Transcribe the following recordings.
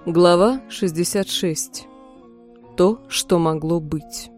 Глава 66. То, что могло быть.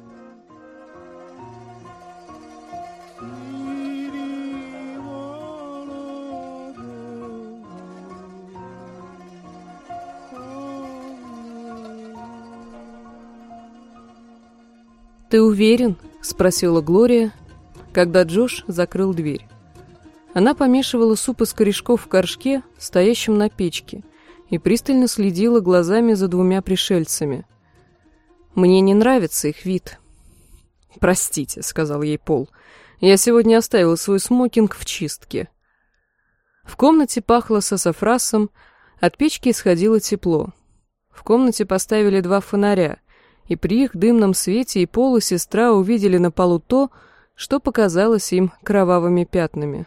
«Ты уверен?» — спросила Глория, когда Джош закрыл дверь. Она помешивала суп из корешков в горшке, стоящем на печке, и пристально следила глазами за двумя пришельцами. «Мне не нравится их вид». «Простите», — сказал ей Пол, — «я сегодня оставил свой смокинг в чистке». В комнате пахло сасафрасом, от печки исходило тепло. В комнате поставили 2 фонаря, и при их дымном свете и Пол, и сестра увидели на полу то, что показалось им кровавыми пятнами.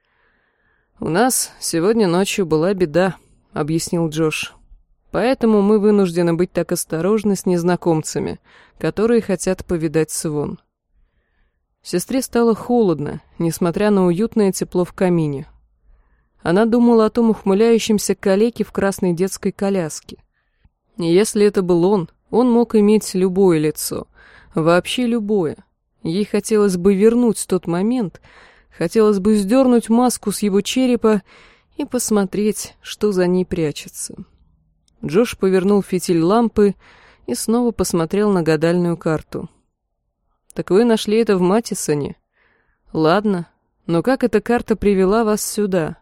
«У нас сегодня ночью была беда», — объяснил Джош. «Поэтому мы вынуждены быть так осторожны с незнакомцами, которые хотят повидать Свон». Сестре стало холодно, несмотря на уютное тепло в камине. Она думала о том ухмыляющемся калеке в красной детской коляске. И если это был он мог иметь любое лицо, вообще любое. Ей хотелось бы вернуть тот момент, хотелось бы сдернуть маску с его черепа и посмотреть, что за ней прячется. Джош повернул фитиль лампы и снова посмотрел на гадальную карту. «Так вы нашли это в Матисоне? Ладно, но как эта карта привела вас сюда?»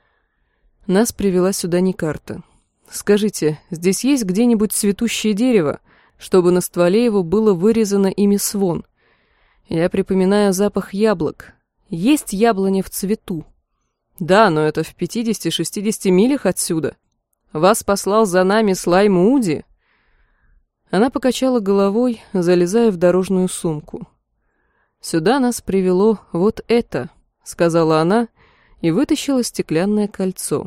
«Нас привела сюда не карта. Скажите, здесь есть где-нибудь цветущее дерево, чтобы на стволе его было вырезано имя Свон? Я припоминаю запах яблок. Есть яблоня в цвету». «Да, но это в 50-60 милях отсюда. Вас послал за нами Слай Мууди?» Она покачала головой, залезая в дорожную сумку. «Сюда нас привело вот это», — сказала она и вытащила стеклянное кольцо.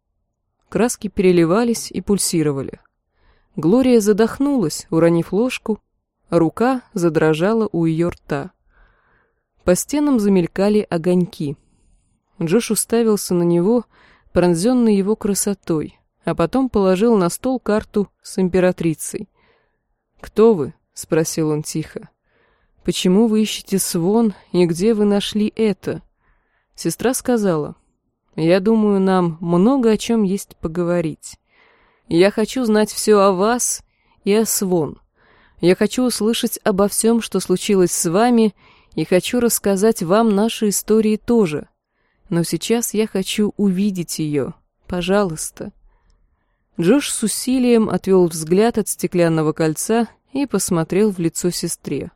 Краски переливались и пульсировали. Глория задохнулась, уронив ложку, а рука задрожала у ее рта. По стенам замелькали огоньки. Джош уставился на него, пронзенный его красотой, а потом положил на стол карту с императрицей. «Кто вы?» — спросил он тихо. «Почему вы ищете Свон и где вы нашли это?» Сестра сказала: «Я думаю, нам много о чем есть поговорить. Я хочу знать все о вас и о Свон. Я хочу услышать обо всем, что случилось с вами, и хочу рассказать вам наши истории тоже. Но сейчас я хочу увидеть ее. Пожалуйста». Джош с усилием отвел взгляд от стеклянного кольца и посмотрел в лицо сестре.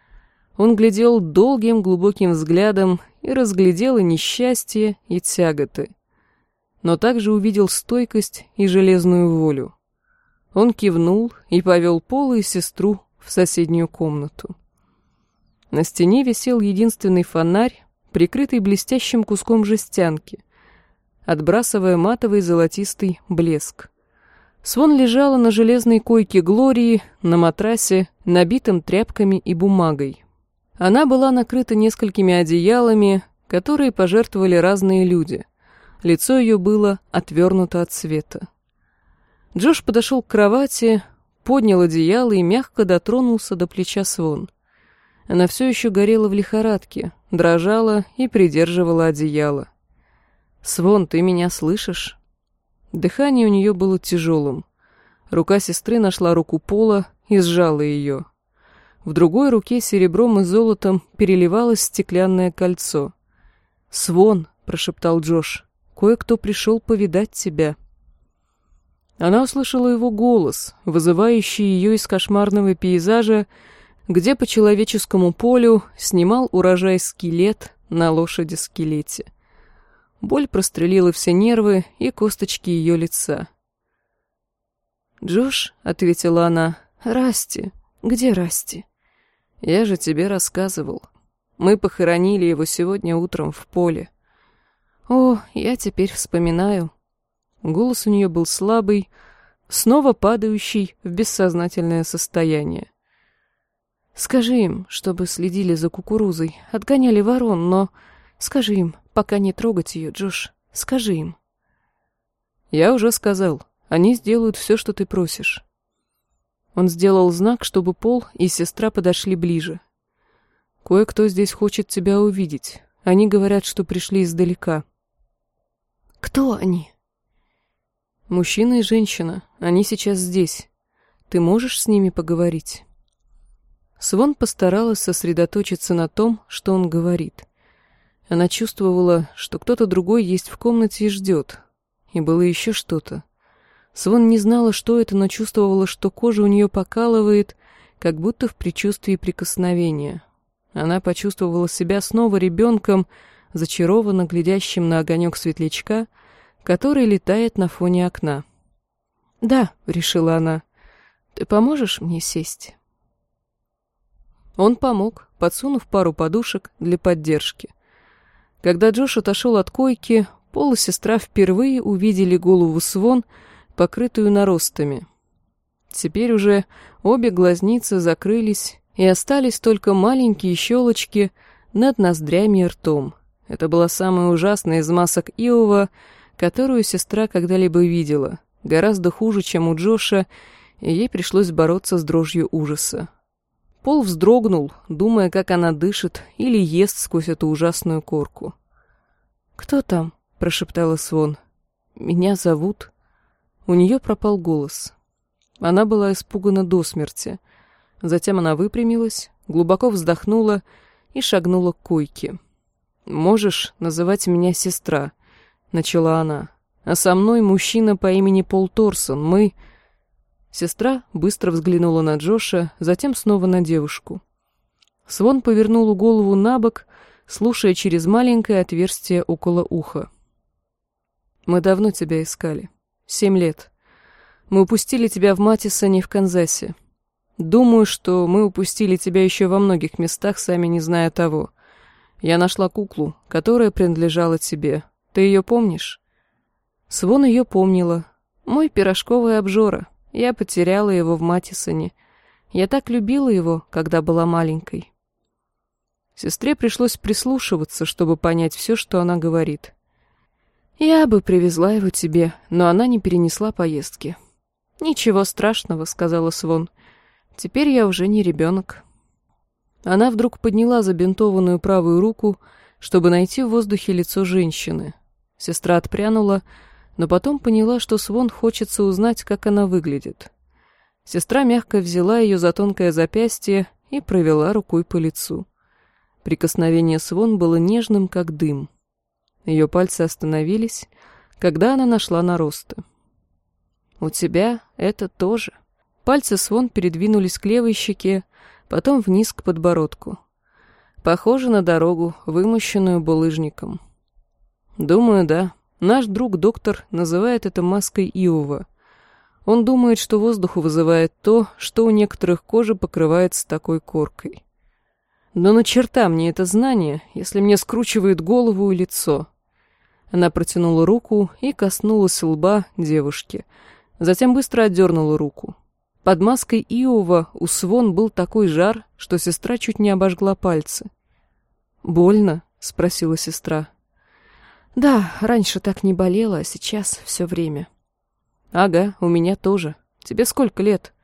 Он глядел долгим глубоким взглядом и разглядел и несчастье, и тяготы. Но также увидел стойкость и железную волю. Он кивнул и повел Пола и сестру в соседнюю комнату. На стене висел единственный фонарь, прикрытый блестящим куском жестянки, отбрасывая матовый золотистый блеск. Свон лежала на железной койке Глории, на матрасе, набитом тряпками и бумагой. Она была накрыта несколькими одеялами, которые пожертвовали разные люди. Лицо ее было отвернуто от света. Джош подошел к кровати, поднял одеяло и мягко дотронулся до плеча Свон. Она все еще горела в лихорадке, дрожала и придерживала одеяло. «Свон, ты меня слышишь?» Дыхание у нее было тяжелым. Рука сестры нашла руку Пола и сжала ее. В другой руке серебром и золотом переливалось стеклянное кольцо. «Свон», — прошептал Джош, — «кое-кто пришел повидать тебя». Она услышала его голос, вызывающий ее из кошмарного пейзажа, где по человеческому полю снимал урожай скелет на лошади-скелете. Боль прострелила все нервы и косточки ее лица. «Джош», — ответила она, — «Расти. Где Расти?» «Я же тебе рассказывал. Мы похоронили его сегодня утром в поле». «О, я теперь вспоминаю». Голос у нее был слабый, снова падающий в бессознательное состояние. «Скажи им, чтобы следили за кукурузой, отгоняли ворон, но... Скажи им, пока не трогать ее, Джош, скажи им». «Я уже сказал», — Они сделают все, что ты просишь». Он сделал знак, чтобы Пол и сестра подошли ближе. «Кое-кто здесь хочет тебя увидеть. Они говорят, что пришли издалека». «Кто они?» «Мужчина и женщина. Они сейчас здесь. Ты можешь с ними поговорить?» Свон постаралась сосредоточиться на том, что он говорит. Она чувствовала, что кто-то другой есть в комнате и ждет. И было еще что-то. Свон не знала, что это, но чувствовала, что кожа у нее покалывает, как будто в предчувствии прикосновения. Она почувствовала себя снова ребенком, зачарованно глядящим на огонек светлячка, который летает на фоне окна. «Да», — решила она, — «ты поможешь мне сесть?» Он помог, подсунув пару подушек для поддержки. Когда Джош отошел от койки, Пол и сестра впервые увидели голову Свон, покрытую наростами. Теперь уже обе глазницы закрылись, и остались только маленькие щелочки над ноздрями и ртом. Это была самая ужасная из масок Иова, которую сестра когда-либо видела, гораздо хуже, чем у Джоша, и ей пришлось бороться с дрожью ужаса. Пол вздрогнул, думая, как она дышит или ест сквозь эту ужасную корку. «Кто там?» — прошептала Свон. «Меня зовут...» У нее пропал голос. Она была испугана до смерти. Затем она выпрямилась, глубоко вздохнула и шагнула к койке. «Можешь называть меня сестра», — начала она. «А со мной мужчина по имени Пол Торсон. Мы...» Сестра быстро взглянула на Джоша, затем снова на девушку. Свон повернула голову набок, слушая через маленькое отверстие около уха. «Мы давно тебя искали. 7 лет. Мы упустили тебя в Матисоне в Канзасе. Думаю, что мы упустили тебя еще во многих местах, сами не зная того. Я нашла куклу, которая принадлежала тебе. Ты ее помнишь?» Свон ее помнила. Мой пирожковый обжора. Я потеряла его в Матисоне. Я так любила его, когда была маленькой. Сестре пришлось прислушиваться, чтобы понять все, что она говорит. «Я бы привезла его тебе, но она не перенесла поездки». «Ничего страшного», — сказала Свон. «Теперь я уже не ребенок». Она вдруг подняла забинтованную правую руку, чтобы найти в воздухе лицо женщины. Сестра отпрянула, но потом поняла, что Свон хочется узнать, как она выглядит. Сестра мягко взяла ее за тонкое запястье и провела рукой по лицу. Прикосновение Свон было нежным, как дым. Ее пальцы остановились, когда она нашла наросты. «У тебя это тоже». Пальцы Свон передвинулись к левой щеке, потом вниз к подбородку. «Похоже на дорогу, вымощенную булыжником». «Думаю, да. Наш друг-доктор называет это маской Иова. Он думает, что воздух вызывает то, что у некоторых кожа покрывается такой коркой. Но на черта мне это знание, если мне скручивает голову и лицо». Она протянула руку и коснулась лба девушки, затем быстро отдернула руку. Под маской Иова у Свон был такой жар, что сестра чуть не обожгла пальцы. «Больно?» — спросила сестра. «Да, раньше так не болело, а сейчас все время». «Ага, у меня тоже. Тебе сколько лет?»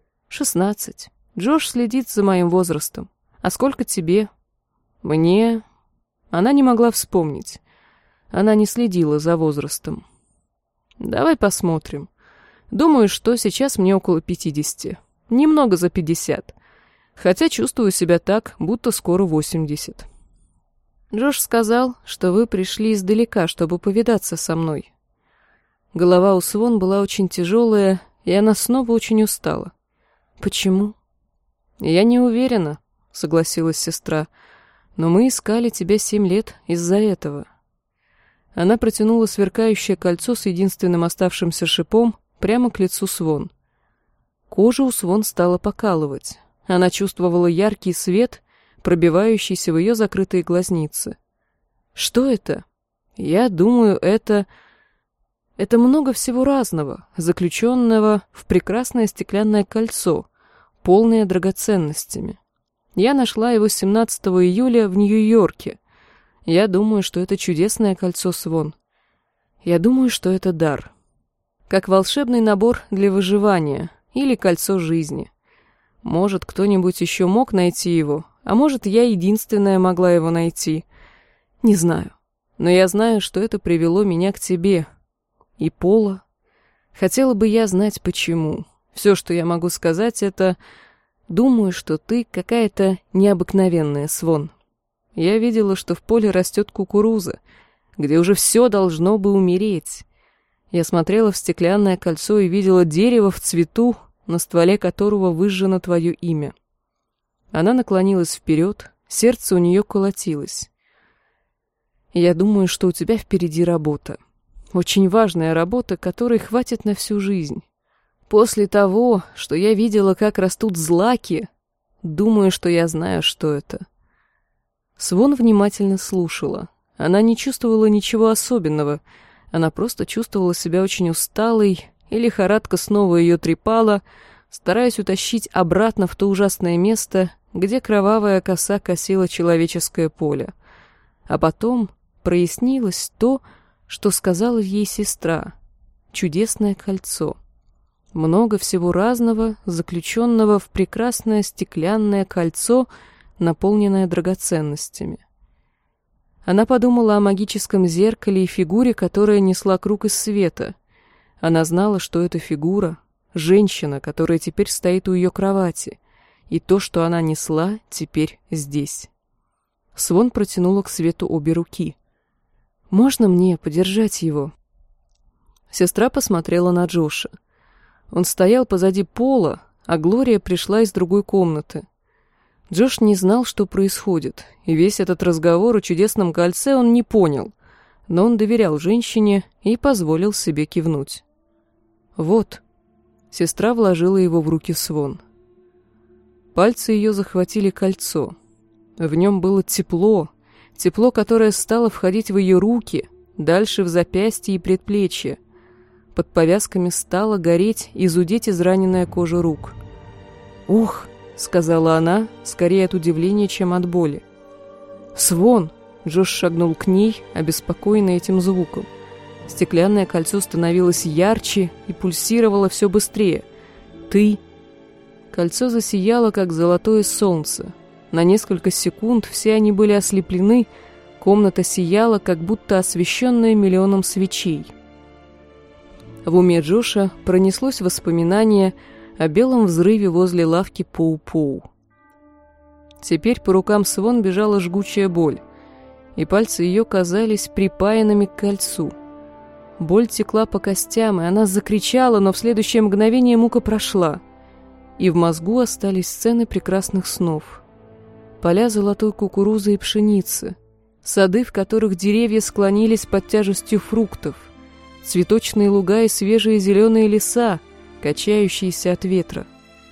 16. Джош следит за моим возрастом. А сколько тебе?» «Мне...» Она не могла вспомнить. Она не следила за возрастом. «Давай посмотрим. Думаю, что сейчас мне около 50. Немного за 50. Хотя чувствую себя так, будто скоро 80. Джош сказал, что вы пришли издалека, чтобы повидаться со мной». Голова у Свон была очень тяжелая, и она снова очень устала. «Почему?» «Я не уверена», — согласилась сестра. «Но мы искали тебя 7 лет из-за этого». Она протянула сверкающее кольцо с единственным оставшимся шипом прямо к лицу Свон. Кожа у Свон стала покалывать. Она чувствовала яркий свет, пробивающийся в ее закрытые глазницы. «Что это?» «Я думаю, это много всего разного, заключенного в прекрасное стеклянное кольцо, полное драгоценностями. Я нашла его 17 июля в Нью-Йорке. Я думаю, что это чудесное кольцо Свон. Я думаю, что это дар». как волшебный набор для выживания или кольцо жизни. Может, кто-нибудь еще мог найти его, а может, я единственная могла его найти. Не знаю. Но я знаю, что это привело меня к тебе. И Пола. Хотела бы я знать, почему. Все, что я могу сказать, это... Думаю, что ты какая-то необыкновенная, Свон. Я видела, что в поле растет кукуруза, где уже все должно бы умереть. Я смотрела в стеклянное кольцо и видела дерево в цвету, на стволе которого выжжено твое имя. Она наклонилась вперед, сердце у нее колотилось. Я думаю, что у тебя впереди работа. Очень важная работа, которой хватит на всю жизнь. После того, что я видела, как растут злаки, думаю, что я знаю, что это. Свон внимательно слушала. Она не чувствовала ничего особенного. Она просто чувствовала себя очень усталой, и лихорадка снова ее трепала, стараясь утащить обратно в то ужасное место, где кровавая коса косила человеческое поле. А потом прояснилось то, что сказала ей сестра. Чудесное кольцо. Много всего разного, заключенного в прекрасное стеклянное кольцо, наполненное драгоценностями. Она подумала о магическом зеркале и фигуре, которая несла круг из света. Она знала, что эта фигура — женщина, которая теперь стоит у ее кровати, и то, что она несла, теперь здесь. Свон протянула к свету обе руки. «Можно мне подержать его?» Сестра посмотрела на Джоша. Он стоял позади Пола, а Глория пришла из другой комнаты. Джош не знал, что происходит, и весь этот разговор о чудесном кольце он не понял, но он доверял женщине и позволил себе кивнуть. «Вот». Сестра вложила его в руки Свон. Пальцы ее захватили кольцо. В нем было тепло, которое стало входить в ее руки, дальше в запястье и предплечье. Под повязками стала гореть и зудеть израненная кожа рук. «Ох!» — сказала она, скорее от удивления, чем от боли. «Свон!» — Джош шагнул к ней, обеспокоенный этим звуком. Стеклянное кольцо становилось ярче и пульсировало все быстрее. «Ты...» Кольцо засияло, как золотое солнце. На несколько секунд все они были ослеплены, комната сияла, как будто освещенная миллионом свечей. В уме Джоша пронеслось воспоминание о белом взрыве возле лавки Поу-Поу. Теперь по рукам Свон бежала жгучая боль, и пальцы ее казались припаянными к кольцу. Боль текла по костям, и она закричала, но в следующее мгновение мука прошла, и в мозгу остались сцены прекрасных снов. Поля золотой кукурузы и пшеницы, сады, в которых деревья склонились под тяжестью фруктов, цветочные луга и свежие зеленые леса, качающиеся от ветра.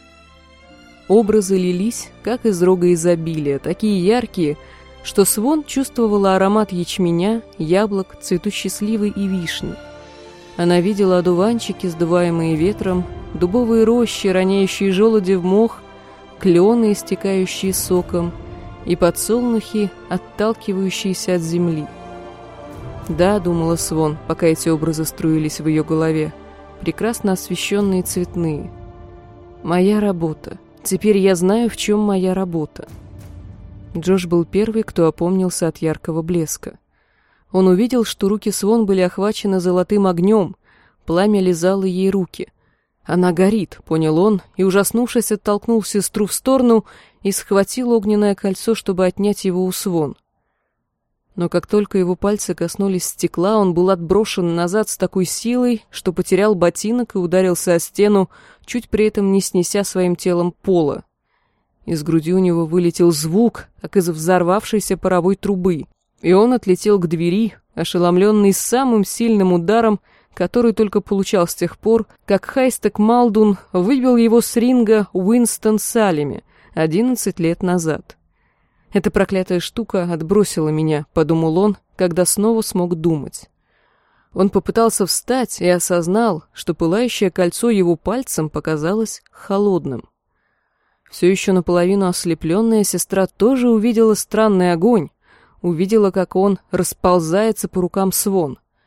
Образы лились, как из рога изобилия, такие яркие, что Свон чувствовала аромат ячменя, яблок, цветущей сливы и вишни. Она видела одуванчики, сдуваемые ветром, дубовые рощи, роняющие желуди в мох, клены, истекающие соком, и подсолнухи, отталкивающиеся от земли. «Да», — думала Свон, пока эти образы струились в ее голове, прекрасно освещенные и цветные. «Моя работа. Теперь я знаю, в чем моя работа». Джош был первый, кто опомнился от яркого блеска. Он увидел, что руки Свон были охвачены золотым огнем, пламя лизало ей руки. «Она горит», — понял он, и, ужаснувшись, оттолкнул сестру в сторону и схватил огненное кольцо, чтобы отнять его у Свон. Но как только его пальцы коснулись стекла, он был отброшен назад с такой силой, что потерял ботинок и ударился о стену, чуть при этом не снеся своим телом пола. Из груди у него вылетел звук, как из взорвавшейся паровой трубы, и он отлетел к двери, ошеломленный самым сильным ударом, который только получал с тех пор, как Хайстек Малдун выбил его с ринга Уинстон Салеми 11 лет назад. «Эта проклятая штука отбросила меня», — подумал он, когда снова смог думать. Он попытался встать и осознал, что пылающее кольцо его пальцем показалось холодным. Все еще наполовину ослепленная сестра тоже увидела странный огонь, увидела, как он расползается по рукам Свон.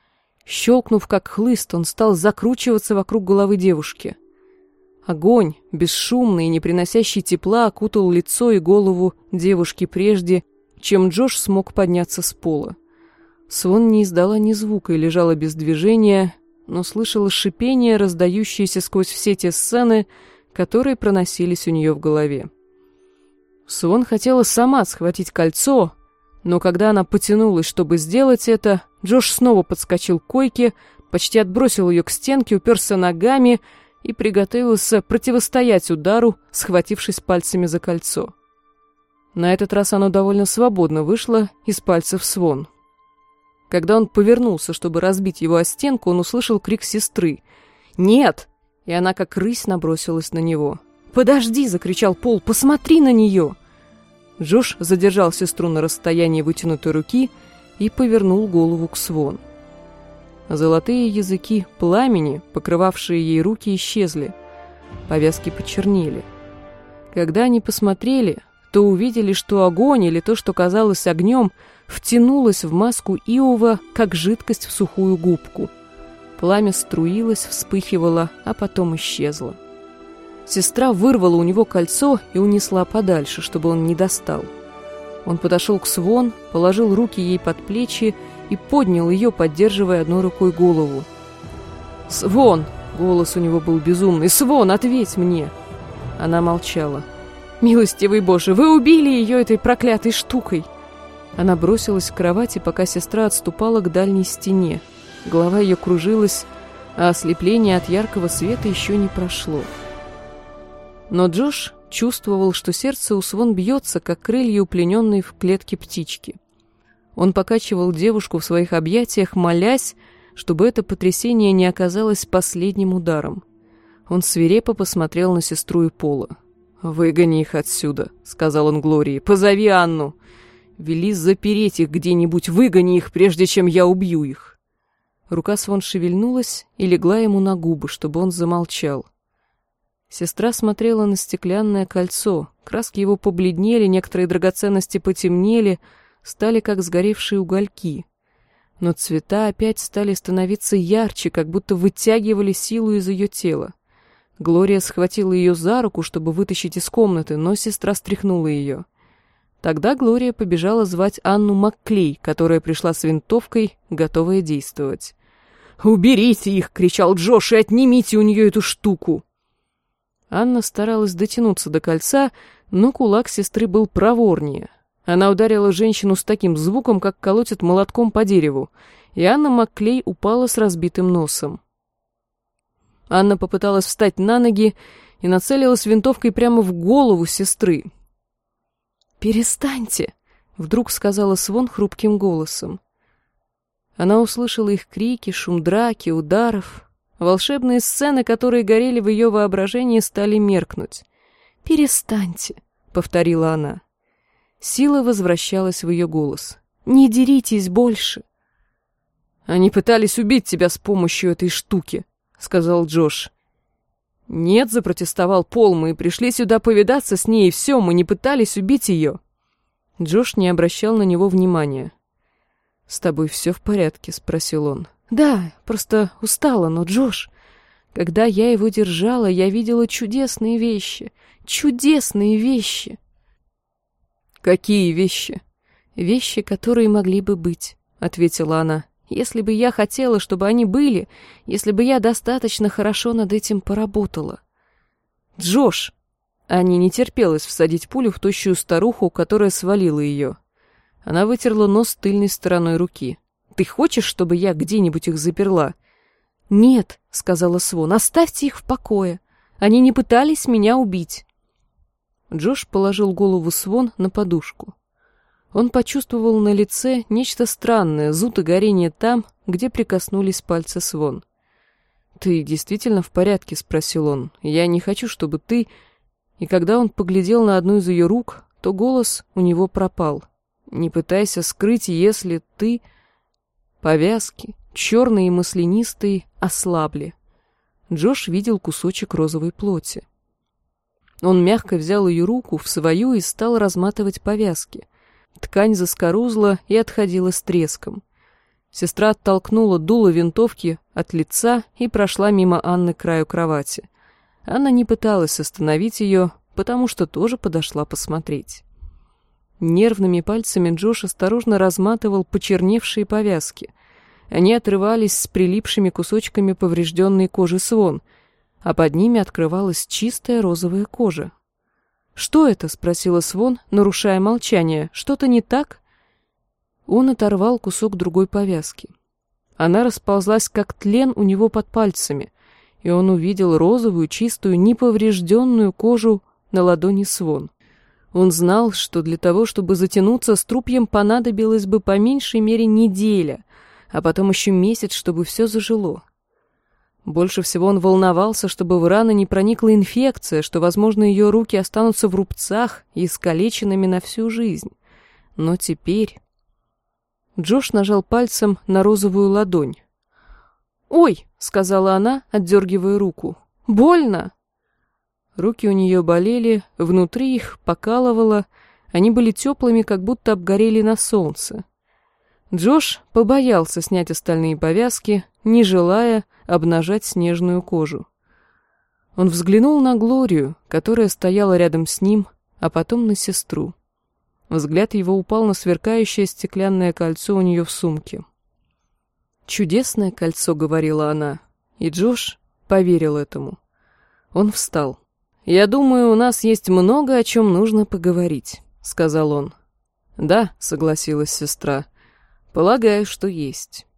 Щелкнув как хлыст, он стал закручиваться вокруг головы девушки. Огонь, бесшумный и не приносящий тепла, окутал лицо и голову девушки прежде, чем Джош смог подняться с пола. Свон не издала ни звука и лежала без движения, но слышала шипение, раздающееся сквозь все те сцены, которые проносились у нее в голове. Свон хотела сама схватить кольцо, но когда она потянулась, чтобы сделать это, Джош снова подскочил к койке, почти отбросил ее к стенке, уперся ногами и приготовился противостоять удару, схватившись пальцами за кольцо. На этот раз оно довольно свободно вышло из пальцев Свон. Когда он повернулся, чтобы разбить его о стенку, он услышал крик сестры. «Нет!» И она как рысь набросилась на него. «Подожди!» — закричал Пол. «Посмотри на нее!» Джош задержал сестру на расстоянии вытянутой руки и повернул голову к Свон. Золотые языки пламени, покрывавшие ей руки, исчезли. Повязки почернели. Когда они посмотрели, то увидели, что огонь, или то, что казалось огнем, втянулось в маску Иова, как жидкость в сухую губку. Пламя струилось, вспыхивало, а потом исчезло. Сестра вырвала у него кольцо и унесла подальше, чтобы он не достал. Он подошел к Свон, положил руки ей под плечи и поднял ее, поддерживая одной рукой голову. «Свон!» — голос у него был безумный. «Свон, ответь мне!» Она молчала. «Милостивый Боже, вы убили ее этой проклятой штукой!» Она бросилась к кровати, пока сестра отступала к дальней стене. Голова ее кружилась, а ослепление от яркого света еще не прошло. Но Джош чувствовал, что сердце у Свон бьется, как крылья у плененной в клетке птички. Он покачивал девушку в своих объятиях, молясь, чтобы это потрясение не оказалось последним ударом. Он свирепо посмотрел на сестру и Пола. «Выгони их отсюда», — сказал он Глории. «Позови Анну. Вели запереть их где-нибудь, выгони их, прежде чем я убью их». Рука Свон шевельнулась и легла ему на губы, чтобы он замолчал. Сестра смотрела на стеклянное кольцо. Краски его побледнели, некоторые драгоценности потемнели, стали как сгоревшие угольки. Но цвета опять стали становиться ярче, как будто вытягивали силу из ее тела. Глория схватила ее за руку, чтобы вытащить из комнаты, но сестра стряхнула ее. Тогда Глория побежала звать Анну Макклей, которая пришла с винтовкой, готовая действовать. «Уберите их!» — кричал Джош, — «и отнимите у нее эту штуку!» Анна старалась дотянуться до кольца, но кулак сестры был проворнее. Она ударила женщину с таким звуком, как колотит молотком по дереву, и Анна Макклей упала с разбитым носом. Анна попыталась встать на ноги и нацелилась винтовкой прямо в голову сестры. «Перестаньте!» — вдруг сказала Свон хрупким голосом. Она услышала их крики, шум драки, ударов. Волшебные сцены, которые горели в ее воображении, стали меркнуть. «Перестаньте!» — повторила она. Сила возвращалась в ее голос. «Не деритесь больше!» «Они пытались убить тебя с помощью этой штуки», — сказал Джош. «Нет», — запротестовал Пол, — «мы пришли сюда повидаться с ней, и все, мы не пытались убить ее». Джош не обращал на него внимания. «С тобой все в порядке?» — спросил он. «Да, просто устала, но, Джош, когда я его держала, я видела чудесные вещи. Чудесные вещи!» «Какие вещи?» «Вещи, которые могли бы быть», — ответила она. «Если бы я хотела, чтобы они были, если бы я достаточно хорошо над этим поработала». «Джош!» Анне не терпелось всадить пулю в тощую старуху, которая свалила ее. Она вытерла нос тыльной стороной руки. «Ты хочешь, чтобы я где-нибудь их заперла?» «Нет», — сказала Свон, — «оставьте их в покое. Они не пытались меня убить». Джош положил голову Свон на подушку. Он почувствовал на лице нечто странное, зуд и горение там, где прикоснулись пальцы Свон. «Ты действительно в порядке?» — спросил он. «Я не хочу, чтобы ты...» И когда он поглядел на одну из ее рук, то голос у него пропал. «Не пытайся скрыть, если ты...» Повязки, черные и маслянистые, ослабли. Джош видел кусочек розовой плоти. Он мягко взял ее руку в свою и стал разматывать повязки. Ткань заскорузла и отходила с треском. Сестра оттолкнула дуло винтовки от лица и прошла мимо Анны к краю кровати. Анна не пыталась остановить ее, потому что тоже подошла посмотреть. Нервными пальцами Джош осторожно разматывал почерневшие повязки. Они отрывались с прилипшими кусочками поврежденной кожи Свон, а под ними открывалась чистая розовая кожа. «Что это?» — спросила Свон, нарушая молчание. «Что-то не так?» Он оторвал кусок другой повязки. Она расползлась, как тлен у него под пальцами, и он увидел розовую, чистую, неповрежденную кожу на ладони Свон. Он знал, что для того, чтобы затянуться струпьем, понадобилось бы по меньшей мере неделя, а потом еще месяц, чтобы все зажило. Больше всего он волновался, чтобы в раны не проникла инфекция, что, возможно, ее руки останутся в рубцах и искалеченными на всю жизнь. Но теперь... Джош нажал пальцем на розовую ладонь. «Ой!» — сказала она, отдергивая руку. «Больно!» Руки у нее болели, внутри их покалывало, они были теплыми, как будто обгорели на солнце. Джош побоялся снять остальные повязки, не желая обнажать снежную кожу. Он взглянул на Глорию, которая стояла рядом с ним, а потом на сестру. Взгляд его упал на сверкающее стеклянное кольцо у нее в сумке. «Чудесное кольцо», — говорила она, и Джош поверил этому. Он встал. «Я думаю, у нас есть много о чем нужно поговорить», — сказал он. «Да», — согласилась сестра, — «полагаю, что есть».